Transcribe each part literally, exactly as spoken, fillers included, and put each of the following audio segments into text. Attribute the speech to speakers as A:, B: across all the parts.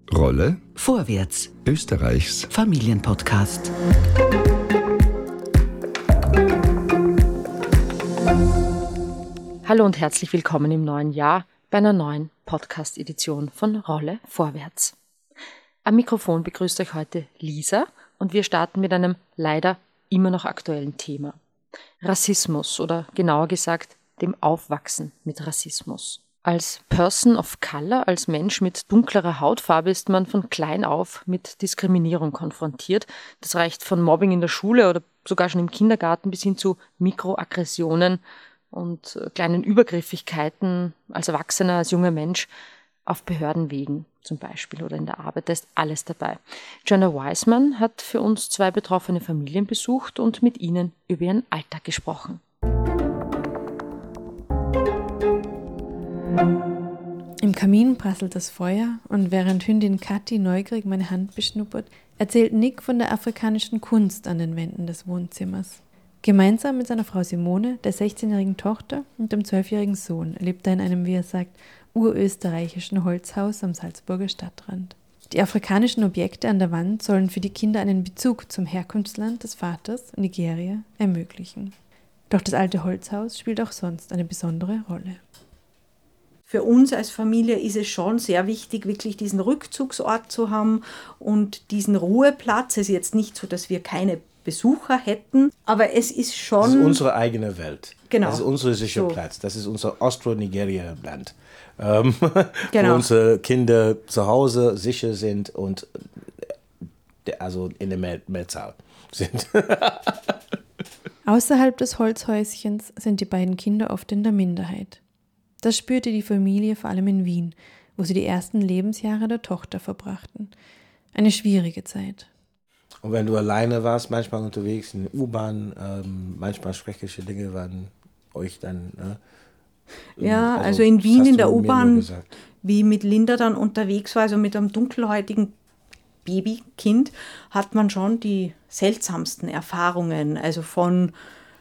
A: Rolle
B: Vorwärts,
A: Österreichs
B: Familienpodcast.
C: Hallo und herzlich willkommen im neuen Jahr bei einer neuen Podcast-Edition von Rolle Vorwärts. Am Mikrofon begrüßt euch heute Lisa und wir starten mit einem leider immer noch aktuellen Thema. Rassismus oder genauer gesagt dem Aufwachsen mit Rassismus. Als Person of Color, als Mensch mit dunklerer Hautfarbe ist man von klein auf mit Diskriminierung konfrontiert. Das reicht von Mobbing in der Schule oder sogar schon im Kindergarten bis hin zu Mikroaggressionen und kleinen Übergriffigkeiten als Erwachsener, als junger Mensch auf Behördenwegen zum Beispiel oder in der Arbeit. Da ist alles dabei. Joanna Wiseman hat für uns zwei betroffene Familien besucht und mit ihnen über ihren Alltag gesprochen.
D: Im Kamin prasselt das Feuer und während Hündin Kathi neugierig meine Hand beschnuppert, erzählt Nick von der afrikanischen Kunst an den Wänden des Wohnzimmers. Gemeinsam mit seiner Frau Simone, der sechzehnjährigen Tochter und dem zwölfjährigen Sohn lebt er in einem, wie er sagt, urösterreichischen Holzhaus am Salzburger Stadtrand. Die afrikanischen Objekte an der Wand sollen für die Kinder einen Bezug zum Herkunftsland des Vaters, Nigeria, ermöglichen. Doch das alte Holzhaus spielt auch sonst eine besondere Rolle.
E: Für uns als Familie ist es schon sehr wichtig, wirklich diesen Rückzugsort zu haben und diesen Ruheplatz. Es ist jetzt nicht so, dass wir keine Besucher hätten, aber es ist schon...
F: Das ist unsere eigene Welt.
E: Genau.
F: Das ist unser sicherer so. Platz. Das ist unser Austro-Nigeria-Land, ähm, genau. Wo unsere Kinder zu Hause sicher sind und also in der Mehr- Mehrzahl sind.
D: Außerhalb des Holzhäuschens sind die beiden Kinder oft in der Minderheit. Das spürte die Familie vor allem in Wien, wo sie die ersten Lebensjahre der Tochter verbrachten. Eine schwierige Zeit.
F: Und wenn du alleine warst, manchmal unterwegs in der U-Bahn, ähm, manchmal schreckliche Dinge waren euch dann... Ne?
E: Ja, also, also in Wien in der U-Bahn, wie mit Linda dann unterwegs war, also mit einem dunkelhäutigen Babykind, hat man schon die seltsamsten Erfahrungen, also von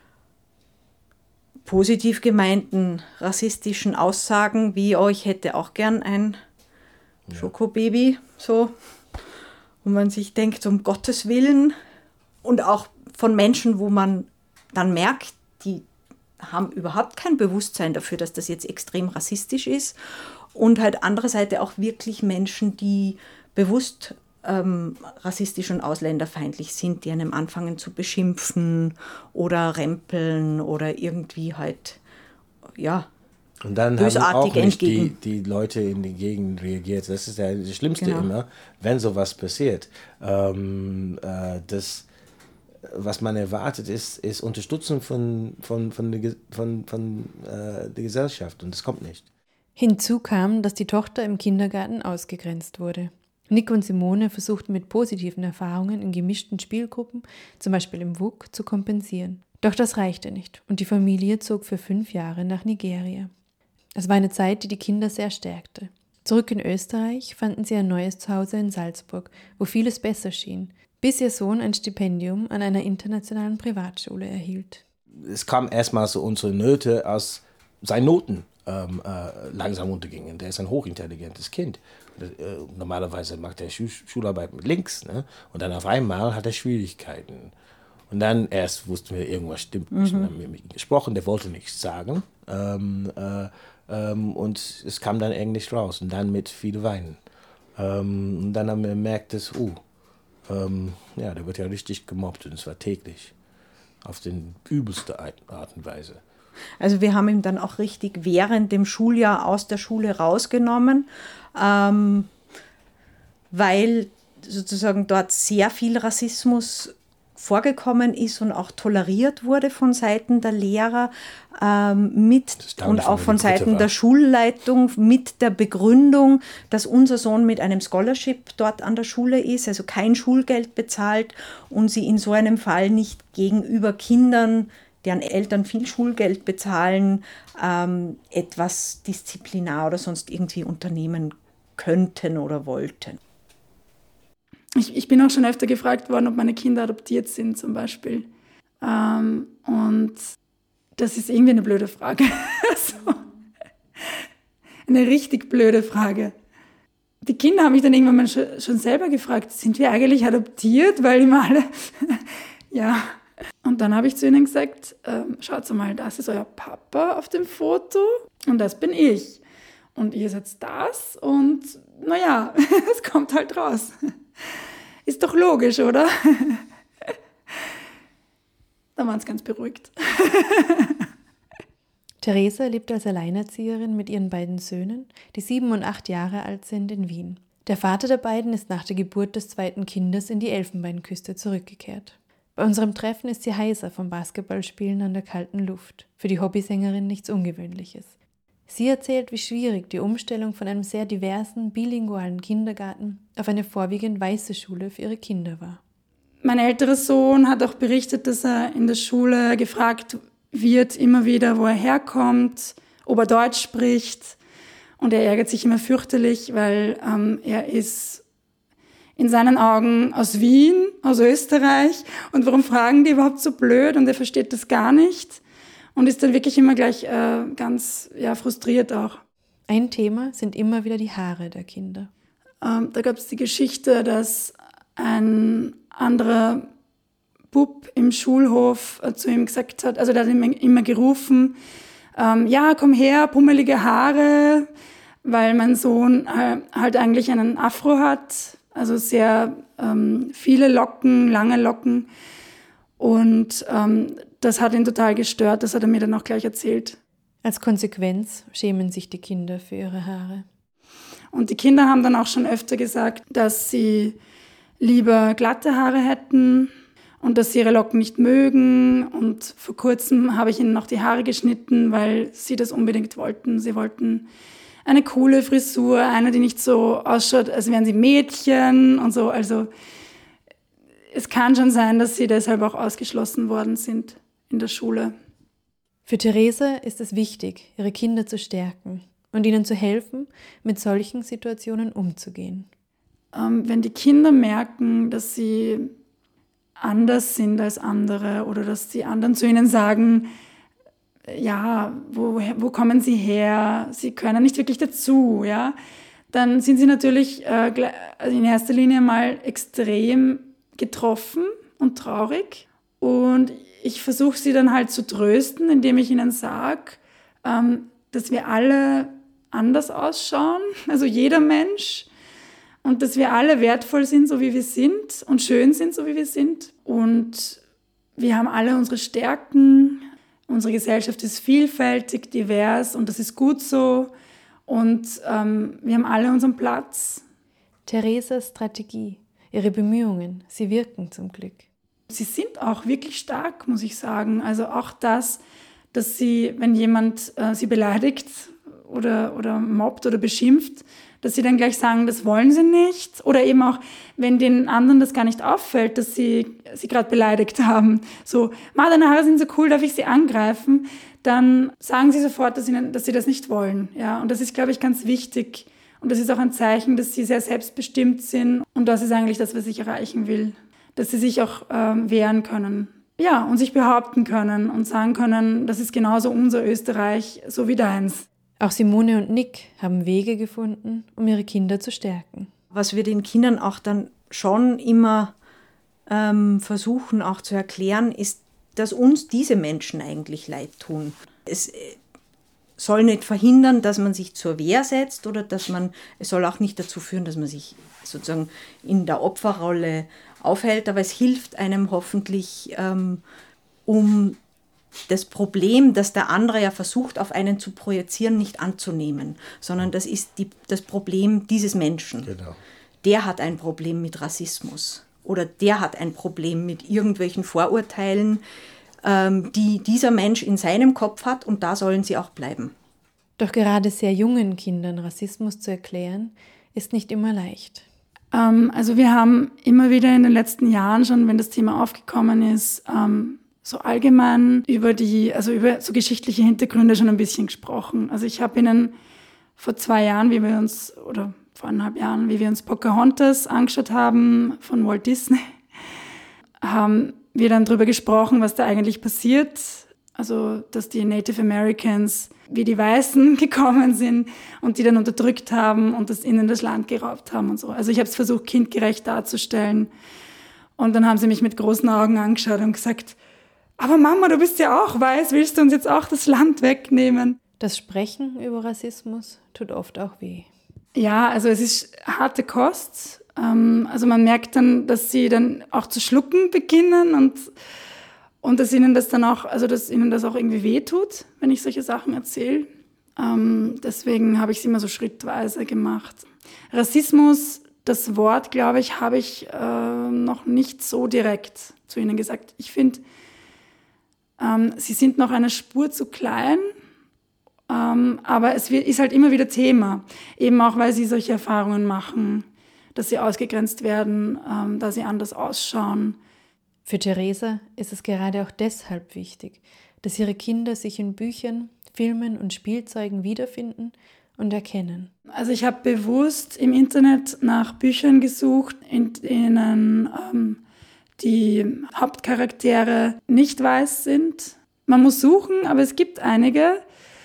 E: positiv gemeinten rassistischen Aussagen, wie oh, ich hätte auch gern ein ja. Schokobaby, so, wo man sich denkt, um Gottes Willen, und auch von Menschen, wo man dann merkt, die haben überhaupt kein Bewusstsein dafür, dass das jetzt extrem rassistisch ist, und halt andererseits auch wirklich Menschen, die bewusst ähm, rassistisch und ausländerfeindlich sind, die einem anfangen zu beschimpfen oder rempeln oder irgendwie halt, ja,
F: und dann
E: bösartig
F: haben auch nicht
E: entgegen.
F: Die, die Leute in der Gegend reagiert. Das ist ja das Schlimmste
E: genau.
F: immer, wenn sowas passiert. Ähm, äh, das, was man erwartet, ist, ist Unterstützung von, von, von, der, von, von äh, der Gesellschaft, und das kommt nicht.
D: Hinzu kam, dass die Tochter im Kindergarten ausgegrenzt wurde. Nick und Simone versuchten mit positiven Erfahrungen in gemischten Spielgruppen, zum Beispiel im W U K, zu kompensieren. Doch das reichte nicht und die Familie zog für fünf Jahre nach Nigeria. Es war eine Zeit, die die Kinder sehr stärkte. Zurück in Österreich fanden sie ein neues Zuhause in Salzburg, wo vieles besser schien, bis ihr Sohn ein Stipendium an einer internationalen Privatschule erhielt.
F: Es kam erstmal so unsere Nöte aus seinen Noten ähm, äh, langsam untergingen. Der ist ein hochintelligentes Kind. Äh, normalerweise macht er Schu- Schularbeit mit links, ne? Und dann auf einmal hat er Schwierigkeiten. Und dann erst wussten wir, irgendwas stimmt nicht. Mhm. Dann haben wir mit ihm gesprochen, der wollte nichts sagen. Ähm, äh, ähm, und es kam dann Englisch raus und dann mit viel Weinen. Ähm, und dann haben wir gemerkt, dass, uh, ähm, ja, der wird ja richtig gemobbt, und zwar täglich. Auf den übelste Art und Weise.
E: Also wir haben ihn dann auch richtig während dem Schuljahr aus der Schule rausgenommen, ähm, weil sozusagen dort sehr viel Rassismus vorgekommen ist und auch toleriert wurde von Seiten der Lehrer ähm, mit und auch von Seiten der Schulleitung mit der Begründung, dass unser Sohn mit einem Scholarship dort an der Schule ist, also kein Schulgeld bezahlt und sie in so einem Fall nicht gegenüber Kindern, deren Eltern viel Schulgeld bezahlen, ähm, etwas Disziplinar oder sonst irgendwie unternehmen könnten oder wollten.
G: Ich, ich bin auch schon öfter gefragt worden, ob meine Kinder adoptiert sind zum Beispiel. Ähm, und das ist irgendwie eine blöde Frage. so. Eine richtig blöde Frage. Die Kinder haben mich dann irgendwann mal schon, schon selber gefragt, sind wir eigentlich adoptiert? Weil immer alle, ja. Und dann habe ich zu ihnen gesagt, ähm, schaut mal, das ist euer Papa auf dem Foto und das bin ich. Und ihr seid das und naja, es kommt halt raus. Ist doch logisch, oder? Da waren sie ganz beruhigt.
D: Theresa lebt als Alleinerzieherin mit ihren beiden Söhnen, die sieben und acht Jahre alt sind, in Wien. Der Vater der beiden ist nach der Geburt des zweiten Kindes in die Elfenbeinküste zurückgekehrt. Bei unserem Treffen ist sie heiser vom Basketballspielen an der kalten Luft. Für die Hobbysängerin nichts Ungewöhnliches. Sie erzählt, wie schwierig die Umstellung von einem sehr diversen, bilingualen Kindergarten auf eine vorwiegend weiße Schule für ihre Kinder war.
G: Mein älterer Sohn hat auch berichtet, dass er in der Schule gefragt wird immer wieder, wo er herkommt, ob er Deutsch spricht. Und er ärgert sich immer fürchterlich, weil ähm, er ist in seinen Augen aus Wien, aus Österreich. Und warum fragen die überhaupt so blöd? Und er versteht das gar nicht. Und ist dann wirklich immer gleich äh, ganz ja, frustriert auch.
D: Ein Thema sind immer wieder die Haare der Kinder.
G: Ähm, da gab es die Geschichte, dass ein anderer Bub im Schulhof zu ihm gesagt hat, also der hat ihm immer gerufen, ähm, ja, komm her, pummelige Haare, weil mein Sohn äh, halt eigentlich einen Afro hat, also sehr ähm, viele Locken, lange Locken. Und ähm, das hat ihn total gestört, das hat er mir dann auch gleich erzählt.
D: Als Konsequenz schämen sich die Kinder für ihre Haare.
G: Und die Kinder haben dann auch schon öfter gesagt, dass sie lieber glatte Haare hätten und dass sie ihre Locken nicht mögen. Und vor kurzem habe ich ihnen noch die Haare geschnitten, weil sie das unbedingt wollten. Sie wollten eine coole Frisur, eine, die nicht so ausschaut, als wären sie Mädchen und so. Also es kann schon sein, dass sie deshalb auch ausgeschlossen worden sind in der Schule.
D: Für Theresa ist es wichtig, ihre Kinder zu stärken und ihnen zu helfen, mit solchen Situationen umzugehen.
G: Ähm, wenn die Kinder merken, dass sie anders sind als andere oder dass die anderen zu ihnen sagen, ja, wo, wo kommen sie her? Sie können nicht wirklich dazu, ja. Dann sind sie natürlich äh, in erster Linie mal extrem getroffen und traurig. Und ich versuche sie dann halt zu trösten, indem ich ihnen sage, ähm, dass wir alle anders ausschauen, also jeder Mensch. Und dass wir alle wertvoll sind, so wie wir sind und schön sind, so wie wir sind. Und wir haben alle unsere Stärken. Unsere Gesellschaft ist vielfältig, divers und das ist gut so. Und ähm, wir haben alle unseren Platz.
D: Theresas Strategie, ihre Bemühungen, sie wirken zum Glück.
G: Sie sind auch wirklich stark, muss ich sagen. Also auch das, dass sie, wenn jemand äh, sie beleidigt oder, oder mobbt oder beschimpft, dass sie dann gleich sagen, das wollen sie nicht. Oder eben auch, wenn den anderen das gar nicht auffällt, dass sie sie gerade beleidigt haben. So, Ma, deine Haare sind so cool, darf ich sie angreifen? Dann sagen sie sofort, dass sie, dass sie das nicht wollen. Ja, und das ist, glaube ich, ganz wichtig. Und das ist auch ein Zeichen, dass sie sehr selbstbestimmt sind. Und das ist eigentlich das, was ich erreichen will. Dass sie sich auch ähm, wehren können. Ja, und sich behaupten können und sagen können, das ist genauso unser Österreich, so wie deins.
D: Auch Simone und Nick haben Wege gefunden, um ihre Kinder zu stärken.
E: Was wir den Kindern auch dann schon immer ähm, versuchen auch zu erklären, ist, dass uns diese Menschen eigentlich leid tun. Es äh, soll nicht verhindern, dass man sich zur Wehr setzt oder dass man, es soll auch nicht dazu führen, dass man sich sozusagen in der Opferrolle aufhält, aber es hilft einem hoffentlich, ähm, um das Problem, das der andere ja versucht, auf einen zu projizieren, nicht anzunehmen, sondern das ist die, das Problem dieses Menschen.
F: Genau.
E: Der hat ein Problem mit Rassismus oder der hat ein Problem mit irgendwelchen Vorurteilen, ähm, die dieser Mensch in seinem Kopf hat und da sollen sie auch bleiben.
D: Doch gerade sehr jungen Kindern Rassismus zu erklären, ist nicht immer leicht.
G: Ähm, also wir haben immer wieder in den letzten Jahren schon, wenn das Thema aufgekommen ist, ähm, so allgemein über die, also über so geschichtliche Hintergründe schon ein bisschen gesprochen. Also ich habe Ihnen vor zwei Jahren, wie wir uns, oder vor eineinhalb Jahren, wie wir uns Pocahontas angeschaut haben von Walt Disney, haben wir dann darüber gesprochen, was da eigentlich passiert Also, dass die Native Americans wie die Weißen gekommen sind und die dann unterdrückt haben und das ihnen das Land geraubt haben und so. Also ich habe es versucht, kindgerecht darzustellen. Und dann haben sie mich mit großen Augen angeschaut und gesagt, aber Mama, du bist ja auch weiß, willst du uns jetzt auch das Land wegnehmen?
D: Das Sprechen über Rassismus tut oft auch weh.
G: Ja, also es ist harte Kost. Also man merkt dann, dass sie dann auch zu schlucken beginnen und Und dass ihnen das dann auch, also dass ihnen das auch irgendwie wehtut, wenn ich solche Sachen erzähle. Ähm, deswegen habe ich es immer so schrittweise gemacht. Rassismus, das Wort, glaube ich, habe ich äh, noch nicht so direkt zu ihnen gesagt. Ich finde, ähm, sie sind noch eine Spur zu klein, ähm, aber es wird, ist halt immer wieder Thema. Eben auch, weil sie solche Erfahrungen machen, dass sie ausgegrenzt werden, ähm, da sie anders ausschauen.
D: Für Theresa ist es gerade auch deshalb wichtig, dass ihre Kinder sich in Büchern, Filmen und Spielzeugen wiederfinden und erkennen.
G: Also ich habe bewusst im Internet nach Büchern gesucht, in denen ähm, die Hauptcharaktere nicht weiß sind. Man muss suchen, aber es gibt einige.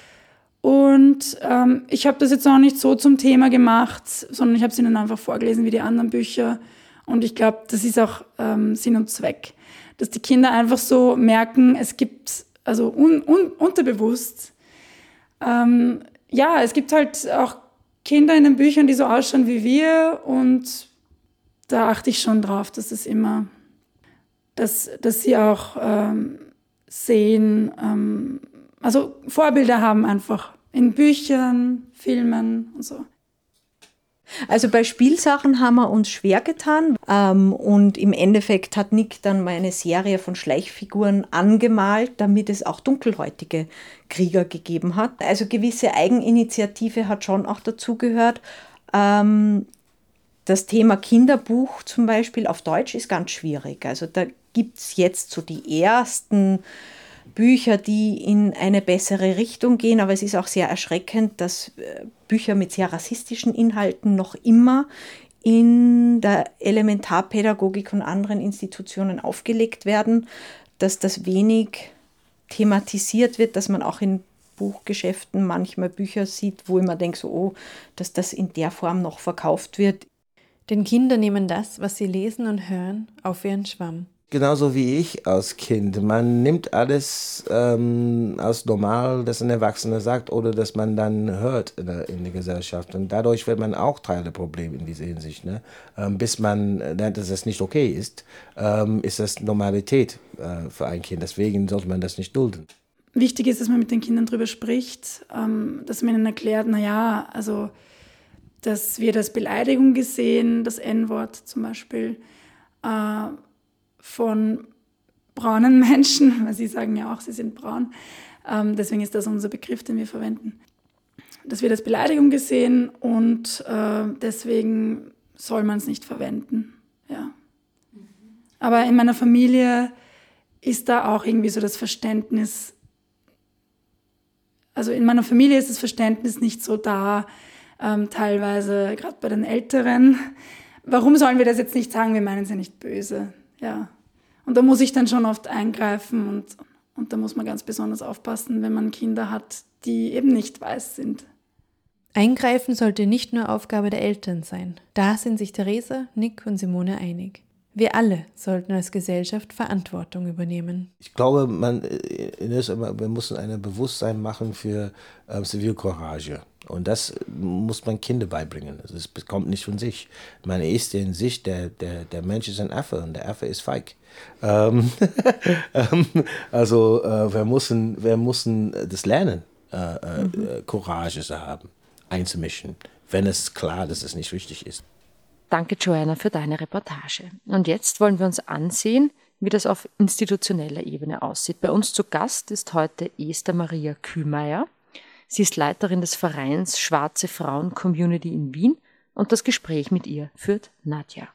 G: Und ähm, ich habe das jetzt auch nicht so zum Thema gemacht, sondern ich habe es ihnen einfach vorgelesen wie die anderen Bücher. Und ich glaube, das ist auch ähm, Sinn und Zweck, dass die Kinder einfach so merken, es gibt, also un, un, unterbewusst, ähm, ja, es gibt halt auch Kinder in den Büchern, die so ausschauen wie wir und da achte ich schon drauf, dass es immer, dass, dass sie auch ähm, sehen, ähm, also Vorbilder haben einfach in Büchern, Filmen und so.
E: Also bei Spielsachen haben wir uns schwer getan ähm, und im Endeffekt hat Nick dann mal eine Serie von Schleichfiguren angemalt, damit es auch dunkelhäutige Krieger gegeben hat. Also gewisse Eigeninitiative hat schon auch dazugehört. Ähm, das Thema Kinderbuch zum Beispiel auf Deutsch ist ganz schwierig. Also da gibt es jetzt so die ersten Bücher, die in eine bessere Richtung gehen, aber es ist auch sehr erschreckend, dass Bücher mit sehr rassistischen Inhalten noch immer in der Elementarpädagogik und anderen Institutionen aufgelegt werden, dass das wenig thematisiert wird, dass man auch in Buchgeschäften manchmal Bücher sieht, wo ich mir denke, so, oh, dass das in der Form noch verkauft wird.
D: Denn Kinder nehmen das, was sie lesen und hören, auf wie ein Schwamm.
F: Genauso wie ich als Kind. Man nimmt alles ähm, als normal, das ein Erwachsener sagt oder dass man dann hört in der, in der Gesellschaft. Und dadurch wird man auch Teil der Probleme in dieser Hinsicht. Ne? Ähm, bis man lernt, dass es nicht okay ist, ähm, ist das Normalität äh, für ein Kind. Deswegen sollte man das nicht dulden.
G: Wichtig ist, dass man mit den Kindern darüber spricht, ähm, dass man ihnen erklärt, naja, also das wird als Beleidigung gesehen, das En-Wort zum Beispiel, äh, von braunen Menschen, weil sie sagen ja auch, sie sind braun. Ähm, deswegen ist das unser Begriff, den wir verwenden. Das wird als Beleidigung gesehen und äh, deswegen soll man es nicht verwenden. Ja. Aber in meiner Familie ist da auch irgendwie so das Verständnis, also in meiner Familie ist das Verständnis nicht so da, ähm, teilweise gerade bei den Älteren. Warum sollen wir das jetzt nicht sagen, wir meinen es ja nicht böse. Ja. Und da muss ich dann schon oft eingreifen und, und da muss man ganz besonders aufpassen, wenn man Kinder hat, die eben nicht weiß sind.
D: Eingreifen sollte nicht nur Aufgabe der Eltern sein. Da sind sich Theresa, Nick und Simone einig. Wir alle sollten als Gesellschaft Verantwortung übernehmen.
F: Ich glaube, man, wir müssen ein Bewusstsein machen für äh, Zivilcourage. Und das muss man Kindern beibringen. Das kommt nicht von sich. Man ist in sich, der, der, der Mensch ist ein Affe und der Affe ist feig. Ähm, also äh, wir, müssen, wir müssen das lernen, äh, mhm. äh, Courage zu haben, einzumischen, wenn es klar ist, dass es nicht richtig ist.
C: Danke, Joanna, für deine Reportage. Und jetzt wollen wir uns ansehen, wie das auf institutioneller Ebene aussieht. Bei uns zu Gast ist heute Esther Maria Kühlmeier. Sie ist Leiterin des Vereins Schwarze Frauen Community in Wien und das Gespräch mit ihr führt Nadja.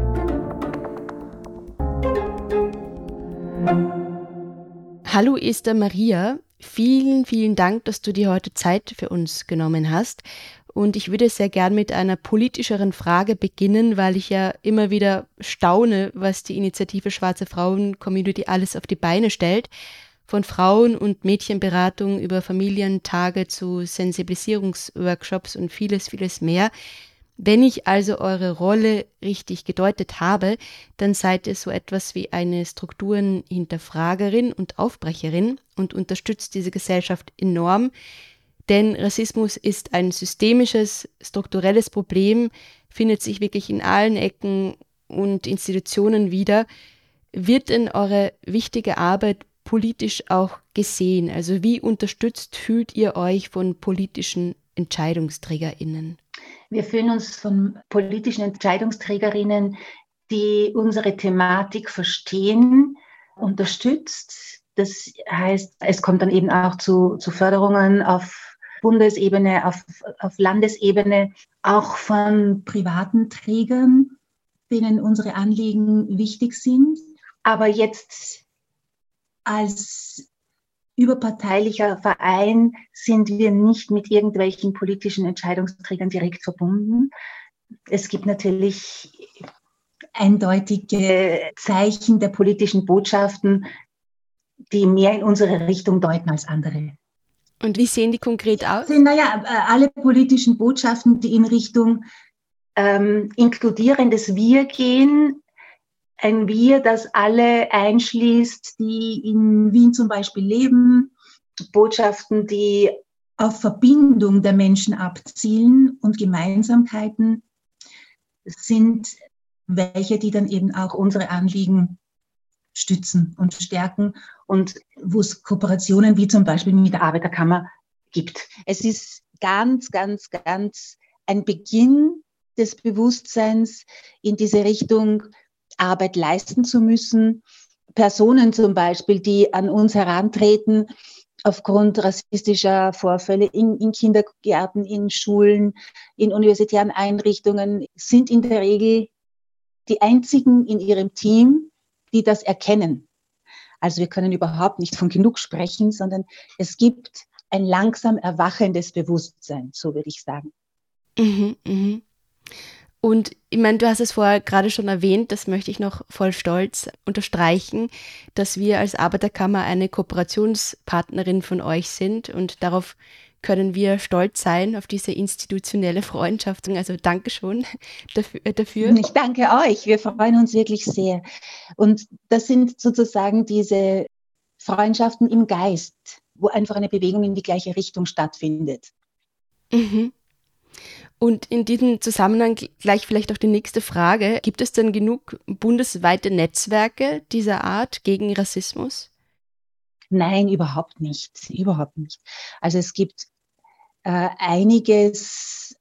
A: Hallo Esther Maria, vielen, vielen Dank, dass du dir heute Zeit für uns genommen hast. Und ich würde sehr gern mit einer politischeren Frage beginnen, weil ich ja immer wieder staune, was die Initiative Schwarze Frauen Community alles auf die Beine stellt. von Frauen- und Mädchenberatung über Familientage zu Sensibilisierungsworkshops und vieles, vieles mehr. Wenn ich also eure Rolle richtig gedeutet habe, dann seid ihr so etwas wie eine Strukturenhinterfragerin und Aufbrecherin und unterstützt diese Gesellschaft enorm, denn Rassismus ist ein systemisches, strukturelles Problem, findet sich wirklich in allen Ecken und Institutionen wieder. Wird denn eure wichtige Arbeit politisch auch gesehen? Also wie unterstützt fühlt ihr euch von politischen EntscheidungsträgerInnen?
H: Wir fühlen uns von politischen Entscheidungsträgerinnen, die unsere Thematik verstehen, unterstützt. Das heißt, es kommt dann eben auch zu, zu Förderungen auf Bundesebene, auf, auf Landesebene, auch von privaten Trägern, denen unsere Anliegen wichtig sind. Aber jetzt als überparteilicher Verein sind wir nicht mit irgendwelchen politischen Entscheidungsträgern direkt verbunden. Es gibt natürlich eindeutige Zeichen der politischen Botschaften, die mehr in unsere Richtung deuten als andere.
A: Und wie sehen die konkret aus?
H: Naja, alle politischen Botschaften, die in Richtung ähm, inkludierendes Wir gehen, ein Wir, das alle einschließt, die in Wien zum Beispiel leben, Botschaften, die auf Verbindung der Menschen abzielen und Gemeinsamkeiten sind welche, die dann eben auch unsere Anliegen stützen und stärken und wo es Kooperationen wie zum Beispiel mit der Arbeiterkammer gibt. Es ist ganz, ganz, ganz ein Beginn des Bewusstseins in diese Richtung, Arbeit leisten zu müssen. Personen zum Beispiel, die an uns herantreten aufgrund rassistischer Vorfälle in, in Kindergärten, in Schulen, in universitären Einrichtungen, sind in der Regel die einzigen in ihrem Team, die das erkennen. Also wir können überhaupt nicht von genug sprechen, sondern es gibt ein langsam erwachendes Bewusstsein, so würde ich sagen.
A: Mhm, mhm. Und ich meine, du hast es vorher gerade schon erwähnt, das möchte ich noch voll stolz unterstreichen, dass wir als Arbeiterkammer eine Kooperationspartnerin von euch sind und darauf können wir stolz sein, auf diese institutionelle Freundschaft. Also danke schon dafür.
H: Ich danke euch, wir freuen uns wirklich sehr. Und das sind sozusagen diese Freundschaften im Geist, wo einfach eine Bewegung in die gleiche Richtung stattfindet.
A: Mhm. Und in diesem Zusammenhang gleich vielleicht auch die nächste Frage. Gibt es denn genug bundesweite Netzwerke dieser Art gegen Rassismus?
H: Nein, überhaupt nicht. Überhaupt nicht. Also es gibt äh, einiges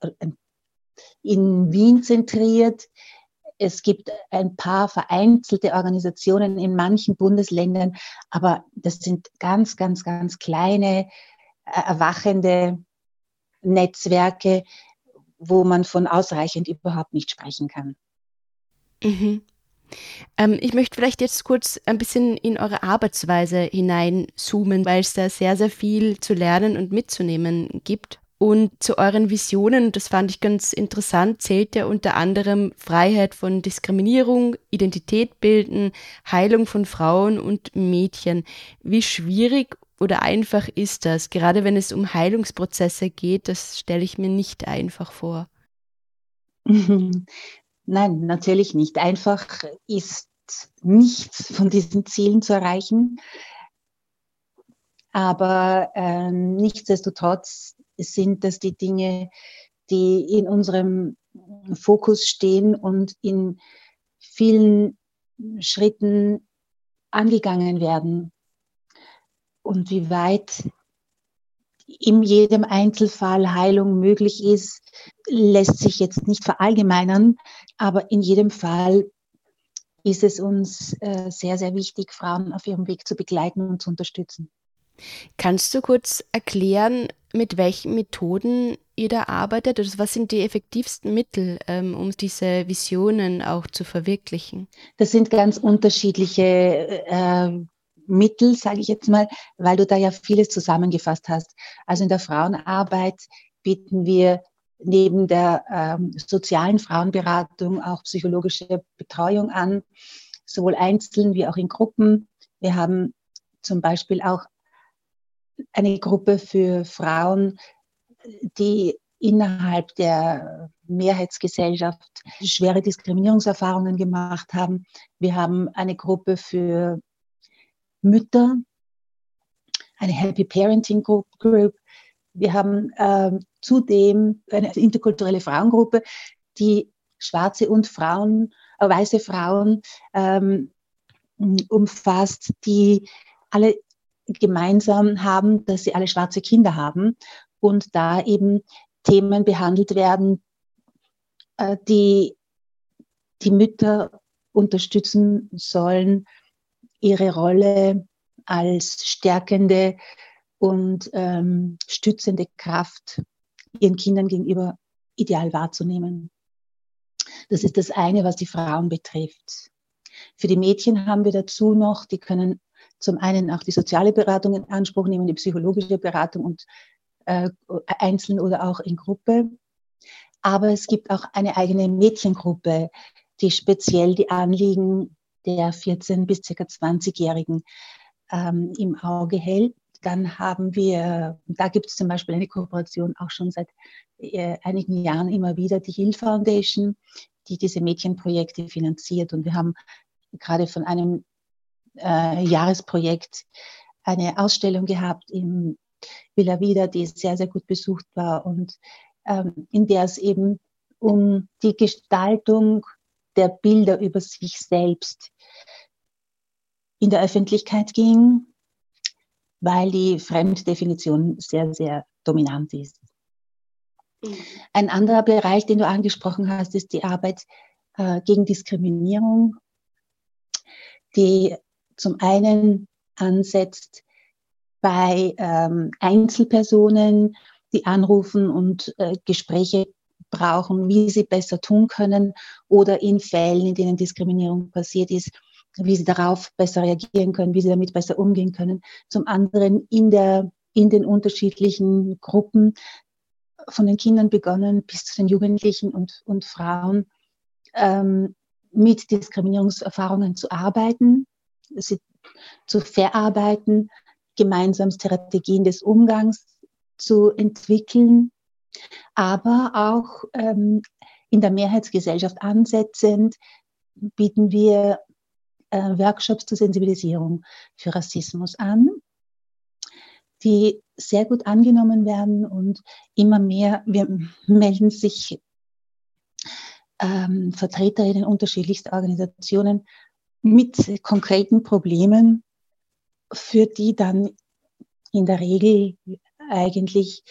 H: in Wien zentriert. Es gibt ein paar vereinzelte Organisationen in manchen Bundesländern, aber das sind ganz, ganz, ganz kleine, äh, erwachende Netzwerke, wo man von ausreichend überhaupt nicht sprechen kann.
A: Mhm. Ähm, ich möchte vielleicht jetzt kurz ein bisschen in eure Arbeitsweise hineinzoomen, weil es da sehr, sehr viel zu lernen und mitzunehmen gibt. Und zu euren Visionen, das fand ich ganz interessant, zählt ja unter anderem Freiheit von Diskriminierung, Identität bilden, Heilung von Frauen und Mädchen. Wie schwierig oder einfach ist das? Gerade wenn es um Heilungsprozesse geht, das stelle ich mir nicht einfach vor.
H: Nein, natürlich nicht. Einfach ist nichts von diesen Zielen zu erreichen. Aber äh, nichtsdestotrotz sind das die Dinge, die in unserem Fokus stehen und in vielen Schritten angegangen werden. Und wie weit in jedem Einzelfall Heilung möglich ist, lässt sich jetzt nicht verallgemeinern, aber in jedem Fall ist es uns äh, sehr, sehr wichtig, Frauen auf ihrem Weg zu begleiten und zu unterstützen.
A: Kannst du kurz erklären, mit welchen Methoden ihr da arbeitet? Also was sind die effektivsten Mittel, ähm, um diese Visionen auch zu verwirklichen?
H: Das sind ganz unterschiedliche äh, Mittel, sage ich jetzt mal, weil du da ja vieles zusammengefasst hast. Also in der Frauenarbeit bieten wir neben der ähm, sozialen Frauenberatung auch psychologische Betreuung an, sowohl einzeln wie auch in Gruppen. Wir haben zum Beispiel auch eine Gruppe für Frauen, die innerhalb der Mehrheitsgesellschaft schwere Diskriminierungserfahrungen gemacht haben. Wir haben eine Gruppe für Mütter, eine Happy Parenting Group. Wir haben äh, zudem eine interkulturelle Frauengruppe, die schwarze und Frauen, äh, weiße Frauen ähm, umfasst, die alle gemeinsam haben, dass sie alle schwarze Kinder haben und da eben Themen behandelt werden, äh, die die Mütter unterstützen sollen, ihre Rolle als stärkende und ähm, stützende Kraft ihren Kindern gegenüber ideal wahrzunehmen. Das ist das eine, was die Frauen betrifft. Für die Mädchen haben wir dazu noch, die können zum einen auch die soziale Beratung in Anspruch nehmen, die psychologische Beratung und äh, einzeln oder auch in Gruppe. Aber es gibt auch eine eigene Mädchengruppe, die speziell die Anliegen der vierzehn- bis ca. zwanzigjährigen ähm, im Auge hält. Dann haben wir, da gibt es zum Beispiel eine Kooperation auch schon seit äh, einigen Jahren immer wieder, die Hill Foundation, die diese Mädchenprojekte finanziert. Und wir haben gerade von einem äh, Jahresprojekt eine Ausstellung gehabt im Villa Vida, die sehr, sehr gut besucht war und ähm, in der es eben um die Gestaltung der Bilder über sich selbst in der Öffentlichkeit ging, weil die Fremddefinition sehr, sehr dominant ist. Mhm. Ein anderer Bereich, den du angesprochen hast, ist die Arbeit äh, gegen Diskriminierung, die zum einen ansetzt bei ähm, Einzelpersonen, die anrufen und äh, Gespräche brauchen, wie sie besser tun können oder in Fällen, in denen Diskriminierung passiert ist, wie sie darauf besser reagieren können, wie sie damit besser umgehen können. Zum anderen in, der, in den unterschiedlichen Gruppen, von den Kindern begonnen bis zu den Jugendlichen und, und Frauen, ähm, mit Diskriminierungserfahrungen zu arbeiten, sie zu verarbeiten, gemeinsam Strategien des Umgangs zu entwickeln, aber auch ähm, in der Mehrheitsgesellschaft ansetzend bieten wir äh, Workshops zur Sensibilisierung für Rassismus an, die sehr gut angenommen werden und immer mehr, wir melden sich ähm, Vertreterinnen unterschiedlichster Organisationen mit konkreten Problemen, für die dann in der Regel eigentlich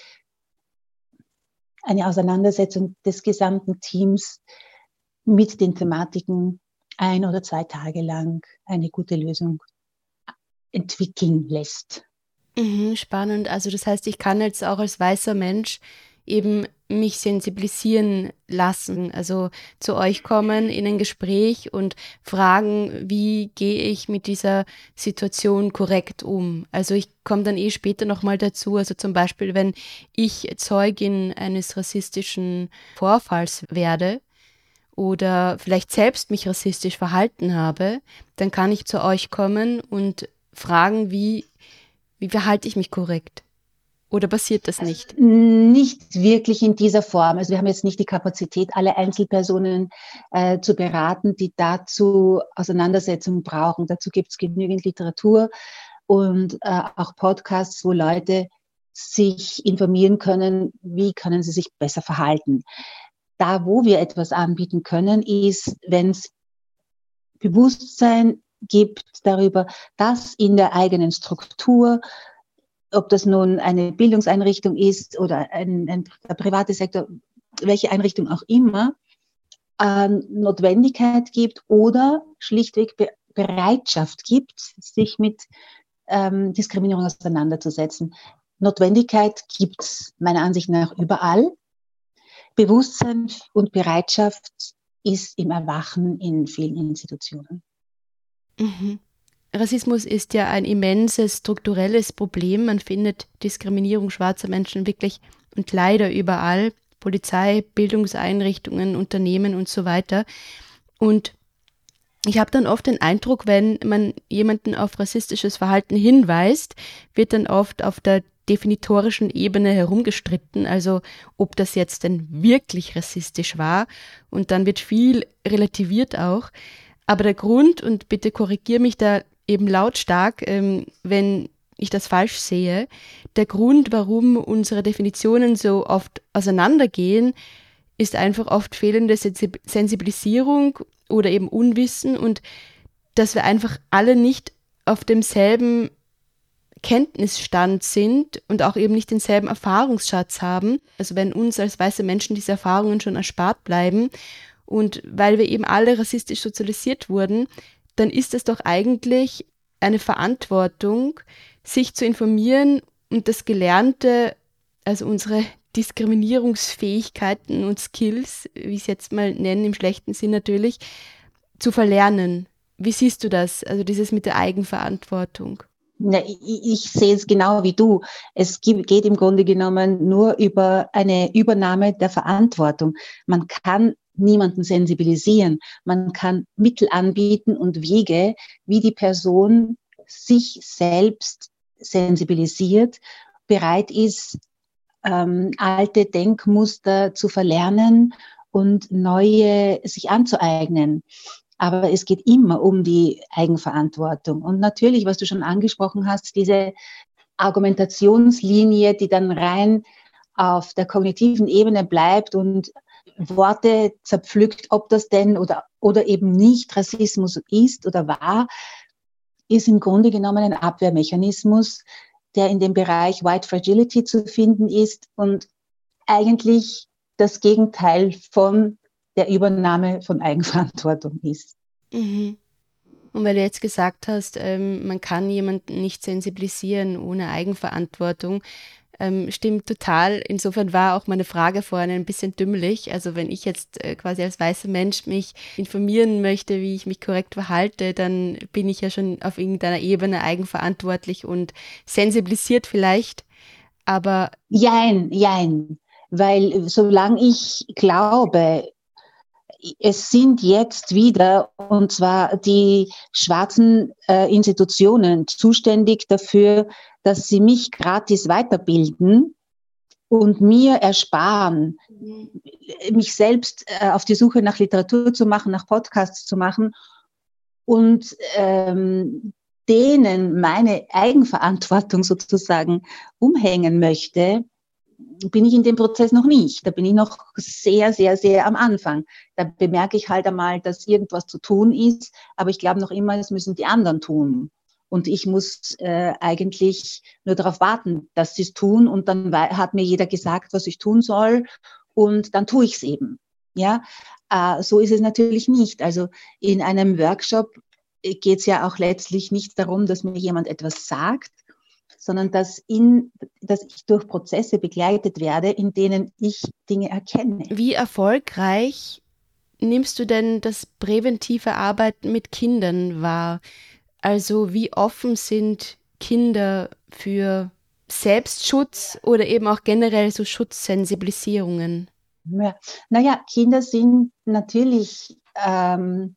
H: eine Auseinandersetzung des gesamten Teams mit den Thematiken ein oder zwei Tage lang eine gute Lösung entwickeln lässt.
A: Mhm, spannend. Also das heißt, ich kann jetzt auch als weißer Mensch eben mich sensibilisieren lassen, also zu euch kommen in ein Gespräch und fragen, wie gehe ich mit dieser Situation korrekt um. Also ich komme dann eh später nochmal dazu, also zum Beispiel, wenn ich Zeugin eines rassistischen Vorfalls werde oder vielleicht selbst mich rassistisch verhalten habe, dann kann ich zu euch kommen und fragen, wie, wie verhalte ich mich korrekt. Oder passiert das nicht?
H: Also nicht wirklich in dieser Form. Also wir haben jetzt nicht die Kapazität, alle Einzelpersonen äh, zu beraten, die dazu Auseinandersetzungen brauchen. Dazu gibt es genügend Literatur und äh, auch Podcasts, wo Leute sich informieren können, wie können sie sich besser verhalten. Da, wo wir etwas anbieten können, ist, wenn es Bewusstsein gibt darüber, dass in der eigenen Struktur, ob das nun eine Bildungseinrichtung ist oder ein, ein der private Sektor, welche Einrichtung auch immer, äh, Notwendigkeit gibt oder schlichtweg Be- Bereitschaft gibt, sich mit ähm, Diskriminierung auseinanderzusetzen. Notwendigkeit gibt es meiner Ansicht nach überall. Bewusstsein und Bereitschaft ist im Erwachen in vielen Institutionen.
A: Mhm. Rassismus ist ja ein immenses strukturelles Problem. Man findet Diskriminierung schwarzer Menschen wirklich und leider überall. Polizei, Bildungseinrichtungen, Unternehmen und so weiter. Und Ich habe dann oft den Eindruck, wenn man jemanden auf rassistisches Verhalten hinweist, wird dann oft auf der definitorischen Ebene herumgestritten, also ob das jetzt denn wirklich rassistisch war, und dann wird viel relativiert auch. Aber der Grund, und bitte korrigiere mich da eben lautstark, ähm, wenn ich das falsch sehe, der Grund, warum unsere Definitionen so oft auseinandergehen, ist einfach oft fehlende Sensibilisierung oder eben Unwissen und dass wir einfach alle nicht auf demselben Kenntnisstand sind und auch eben nicht denselben Erfahrungsschatz haben. Also wenn uns als weiße Menschen diese Erfahrungen schon erspart bleiben und weil wir eben alle rassistisch sozialisiert wurden, dann ist es doch eigentlich eine Verantwortung, sich zu informieren und das Gelernte, also unsere Diskriminierungsfähigkeiten und Skills, wie ich es jetzt mal nenne, im schlechten Sinn natürlich, zu verlernen. Wie siehst du das, also dieses mit der Eigenverantwortung?
H: Ja, ich, ich sehe es genau wie du. Es geht im Grunde genommen nur über eine Übernahme der Verantwortung. Man kann niemanden sensibilisieren. Man kann Mittel anbieten und Wege, wie die Person sich selbst sensibilisiert, bereit ist, ähm, alte Denkmuster zu verlernen und neue sich anzueignen. Aber es geht immer um die Eigenverantwortung. Und natürlich, was du schon angesprochen hast, diese Argumentationslinie, die dann rein auf der kognitiven Ebene bleibt und Worte zerpflückt, ob das denn oder, oder eben nicht Rassismus ist oder war, ist im Grunde genommen ein Abwehrmechanismus, der in dem Bereich White Fragility zu finden ist und eigentlich das Gegenteil von der Übernahme von Eigenverantwortung ist.
A: Mhm. Und weil du jetzt gesagt hast, ähm, man kann jemanden nicht sensibilisieren ohne Eigenverantwortung, ähm, stimmt total. Insofern war auch meine Frage vorhin ein bisschen dümmlich. Also wenn ich jetzt äh, quasi als weißer Mensch mich informieren möchte, wie ich mich korrekt verhalte, dann bin ich ja schon auf irgendeiner Ebene eigenverantwortlich und sensibilisiert vielleicht. Aber
H: Jein, jein. Weil solange ich glaube, es sind jetzt wieder, und zwar die schwarzen äh, Institutionen zuständig dafür, dass sie mich gratis weiterbilden und mir ersparen, mich selbst äh, auf die Suche nach Literatur zu machen, nach Podcasts zu machen und ähm, denen meine Eigenverantwortung sozusagen umhängen möchte, bin ich in dem Prozess noch nicht. Da bin ich noch sehr, sehr, sehr am Anfang. Da bemerke ich halt einmal, dass irgendwas zu tun ist, aber ich glaube noch immer, es müssen die anderen tun. Und ich muss äh, eigentlich nur darauf warten, dass sie es tun und dann hat mir jeder gesagt, was ich tun soll und dann tue ich es eben. Ja, äh, so ist es natürlich nicht. Also in einem Workshop geht es ja auch letztlich nicht darum, dass mir jemand etwas sagt, sondern dass, in, dass ich durch Prozesse begleitet werde, in denen ich Dinge erkenne.
A: Wie erfolgreich nimmst du denn das präventive Arbeiten mit Kindern wahr? Also wie offen sind Kinder für Selbstschutz oder eben auch generell so Schutzsensibilisierungen?
H: Ja. Naja, Kinder sind natürlich ähm,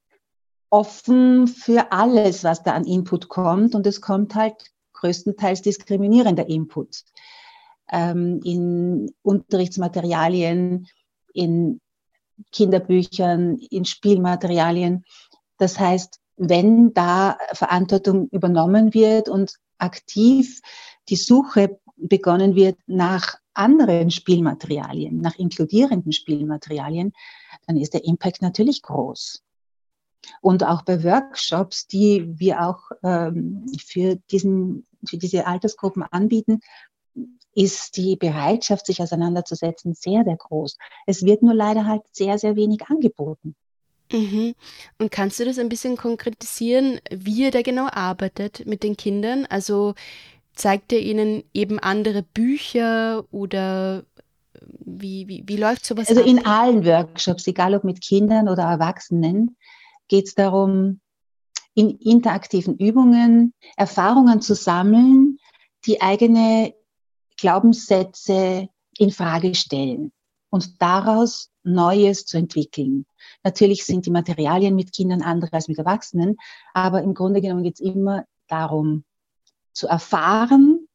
H: offen für alles, was da an Input kommt und es kommt halt größtenteils diskriminierender Input ähm, in Unterrichtsmaterialien, in Kinderbüchern, in Spielmaterialien. Das heißt, wenn da Verantwortung übernommen wird und aktiv die Suche begonnen wird nach anderen Spielmaterialien, nach inkludierenden Spielmaterialien, dann ist der Impact natürlich groß. Und auch bei Workshops, die wir auch ähm, für, diesen, für diese Altersgruppen anbieten, ist die Bereitschaft, sich auseinanderzusetzen, sehr, sehr groß. Es wird nur leider halt sehr, sehr wenig angeboten.
A: Mhm. Und kannst du das ein bisschen konkretisieren, wie ihr da genau arbeitet mit den Kindern? Also zeigt ihr ihnen eben andere Bücher oder wie, wie, wie läuft sowas
H: Also
A: ab?
H: in allen Workshops, egal ob mit Kindern oder Erwachsenen, geht es darum, in interaktiven Übungen Erfahrungen zu sammeln, die eigene Glaubenssätze in Frage stellen und daraus Neues zu entwickeln. Natürlich sind die Materialien mit Kindern andere als mit Erwachsenen, aber im Grunde genommen geht es immer darum, zu erfahren,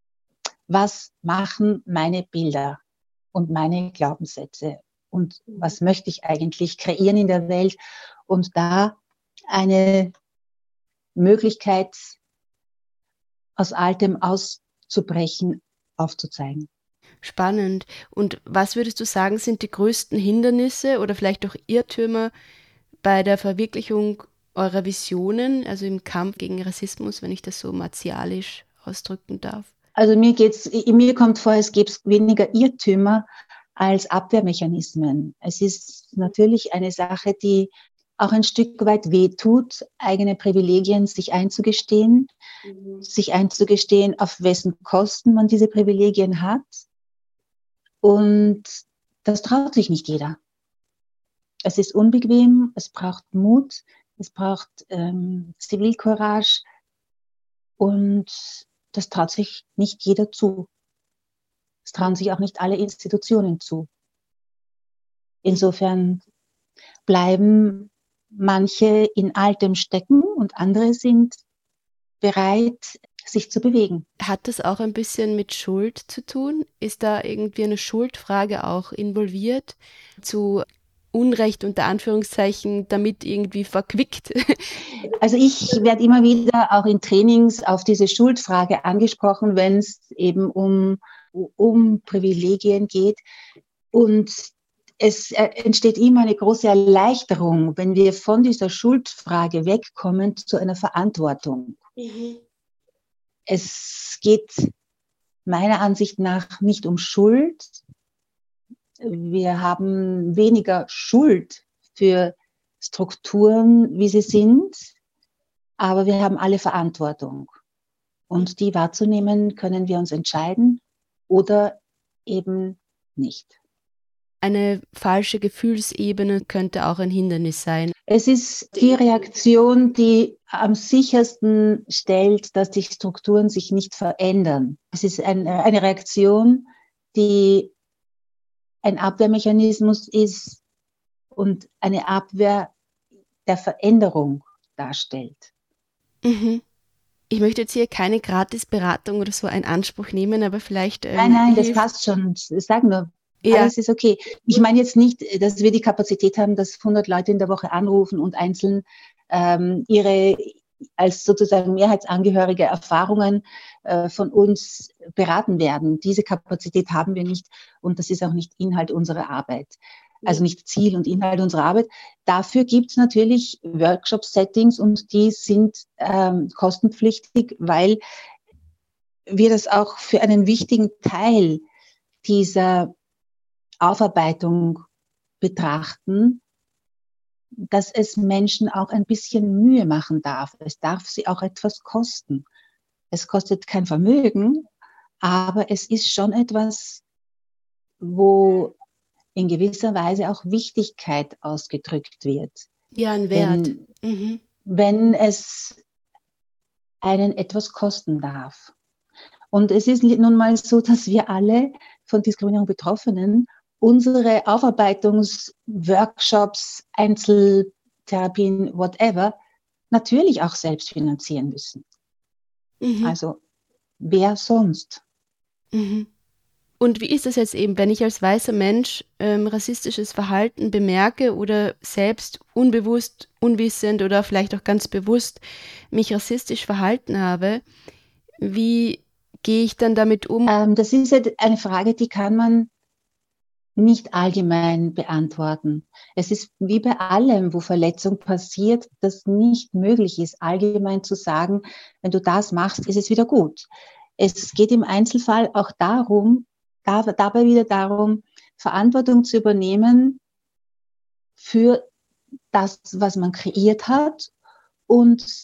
H: was machen meine Bilder und meine Glaubenssätze und was möchte ich eigentlich kreieren in der Welt und da eine Möglichkeit, aus Altem auszubrechen, aufzuzeigen.
A: Spannend. Und was würdest du sagen, sind die größten Hindernisse oder vielleicht auch Irrtümer bei der Verwirklichung eurer Visionen, also im Kampf gegen Rassismus, wenn ich das so martialisch ausdrücken darf?
H: Also mir geht's, mir kommt vor, es gibt weniger Irrtümer als Abwehrmechanismen. Es ist natürlich eine Sache, die auch ein Stück weit wehtut, eigene Privilegien sich einzugestehen, mhm. sich einzugestehen, auf wessen Kosten man diese Privilegien hat. Und das traut sich nicht jeder. Es ist unbequem, es braucht Mut, es braucht ähm, Zivilcourage und das traut sich nicht jeder zu. Es trauen sich auch nicht alle Institutionen zu. Insofern bleiben manche in Altem stecken und andere sind bereit, sich zu bewegen.
A: Hat das auch ein bisschen mit Schuld zu tun? Ist da irgendwie eine Schuldfrage auch involviert? Zu Unrecht unter Anführungszeichen damit irgendwie verquickt?
H: Also ich werde immer wieder auch in Trainings auf diese Schuldfrage angesprochen, wenn es eben um, um Privilegien geht. Und es entsteht immer eine große Erleichterung, wenn wir von dieser Schuldfrage wegkommen zu einer Verantwortung. Mhm. Es geht meiner Ansicht nach nicht um Schuld. Wir haben weniger Schuld für Strukturen, wie sie sind, aber wir haben alle Verantwortung. Und die wahrzunehmen, können wir uns entscheiden oder eben nicht.
A: Eine falsche Gefühlsebene könnte auch ein Hindernis sein.
H: Es ist die Reaktion, die am sichersten stellt, dass die Strukturen sich nicht verändern. Es ist ein, eine Reaktion, die ein Abwehrmechanismus ist und eine Abwehr der Veränderung darstellt.
A: Mhm. Ich möchte jetzt hier keine Gratisberatung oder so in Anspruch nehmen, aber vielleicht... Ähm,
H: nein, nein, das passt schon. Sag nur. Ja. Alles ist okay. Ich meine jetzt nicht, dass wir die Kapazität haben, dass hundert Leute in der Woche anrufen und einzeln ähm, ihre als sozusagen mehrheitsangehörige Erfahrungen äh, von uns beraten werden. Diese Kapazität haben wir nicht und das ist auch nicht Inhalt unserer Arbeit. Also nicht Ziel und Inhalt unserer Arbeit. Dafür gibt es natürlich Workshop-Settings und die sind ähm, kostenpflichtig, weil wir das auch für einen wichtigen Teil dieser Aufarbeitung betrachten, dass es Menschen auch ein bisschen Mühe machen darf. Es darf sie auch etwas kosten. Es kostet kein Vermögen, aber es ist schon etwas, wo in gewisser Weise auch Wichtigkeit ausgedrückt wird.
A: Ja, ein Wert.
H: Wenn,
A: mhm.
H: wenn es einen etwas kosten darf. Und es ist nun mal so, dass wir alle von Diskriminierung Betroffenen unsere Aufarbeitungsworkshops, Einzeltherapien, whatever, natürlich auch selbst finanzieren müssen. Mhm. Also wer sonst?
A: Mhm. Und wie ist es jetzt eben, wenn ich als weißer Mensch ähm, rassistisches Verhalten bemerke oder selbst unbewusst, unwissend oder vielleicht auch ganz bewusst mich rassistisch verhalten habe, wie gehe ich dann damit um?
H: Ähm, das ist eine Frage, die kann man nicht allgemein beantworten. Es ist wie bei allem, wo Verletzung passiert, dass nicht möglich ist, allgemein zu sagen, wenn du das machst, ist es wieder gut. Es geht im Einzelfall auch darum, da, dabei wieder darum, Verantwortung zu übernehmen für das, was man kreiert hat und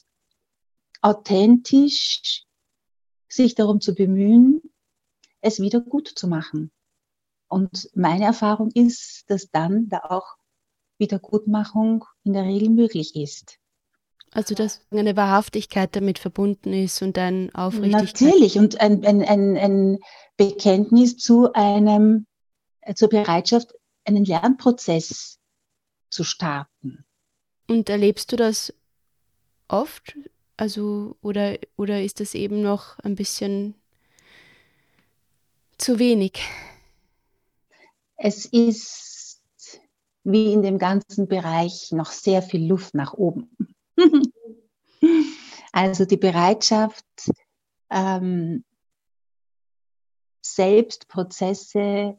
H: authentisch sich darum zu bemühen, es wieder gut zu machen. Und meine Erfahrung ist, dass dann da auch Wiedergutmachung in der Regel möglich ist.
A: Also dass eine Wahrhaftigkeit damit verbunden ist und ein Aufrichtigkeit.
H: Natürlich, und ein, ein, ein, ein Bekenntnis zu einem zur Bereitschaft, einen Lernprozess zu starten.
A: Und erlebst du das oft? Also, oder, oder ist das eben noch ein bisschen zu wenig?
H: Es ist wie in dem ganzen Bereich noch sehr viel Luft nach oben. Also die Bereitschaft, ähm, selbst Prozesse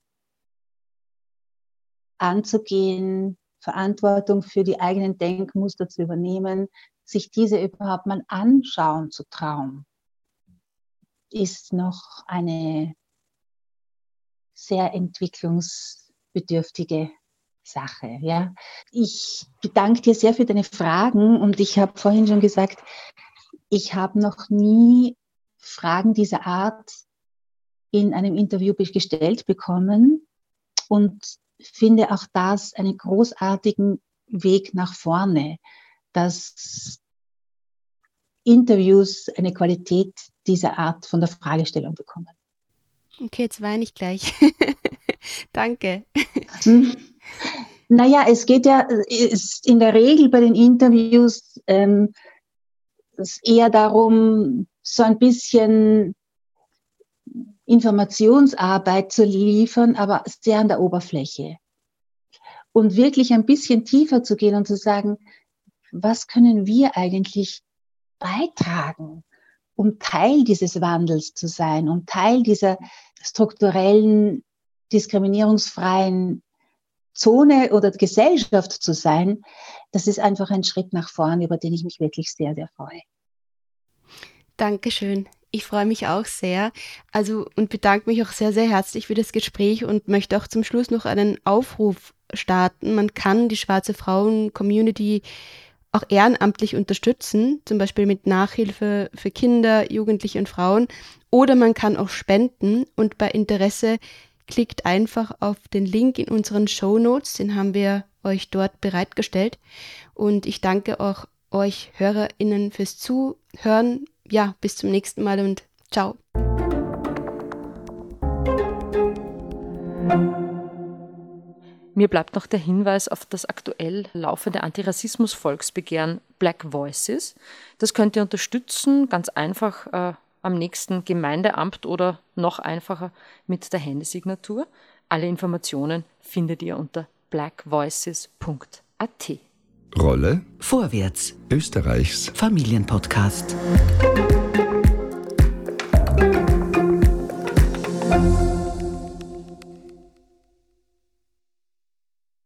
H: anzugehen, Verantwortung für die eigenen Denkmuster zu übernehmen, sich diese überhaupt mal anschauen zu trauen, ist noch eine sehr entwicklungsbedürftige Sache. Ja. Ich bedanke dir sehr für deine Fragen und ich habe vorhin schon gesagt, ich habe noch nie Fragen dieser Art in einem Interview gestellt bekommen und finde auch das einen großartigen Weg nach vorne, dass Interviews eine Qualität dieser Art von der Fragestellung bekommen.
A: Okay, jetzt weine ich gleich. Danke.
H: Hm. Naja, es geht ja ist in der Regel bei den Interviews ähm, eher darum, so ein bisschen Informationsarbeit zu liefern, aber sehr an der Oberfläche. Und wirklich ein bisschen tiefer zu gehen und zu sagen, was können wir eigentlich beitragen, um Teil dieses Wandels zu sein, um Teil dieser strukturellen, diskriminierungsfreien Zone oder Gesellschaft zu sein, das ist einfach ein Schritt nach vorn, über den ich mich wirklich sehr, sehr freue.
A: Dankeschön. Ich freue mich auch sehr. Also und bedanke mich auch sehr, sehr herzlich für das Gespräch und möchte auch zum Schluss noch einen Aufruf starten. Man kann die Schwarze Frauen-Community auch ehrenamtlich unterstützen, zum Beispiel mit Nachhilfe für Kinder, Jugendliche und Frauen. Oder man kann auch spenden und bei Interesse klickt einfach auf den Link in unseren Shownotes, den haben wir euch dort bereitgestellt. Und ich danke auch euch HörerInnen fürs Zuhören. Ja, bis zum nächsten Mal und ciao.
C: Mir bleibt noch der Hinweis auf das aktuell laufende Antirassismus-Volksbegehren Black Voices. Das könnt ihr unterstützen, ganz einfach äh, am nächsten Gemeindeamt oder noch einfacher mit der Händesignatur. Alle Informationen findet ihr unter black voices punkt a t.
B: Rolle Vorwärts, Österreichs Familienpodcast.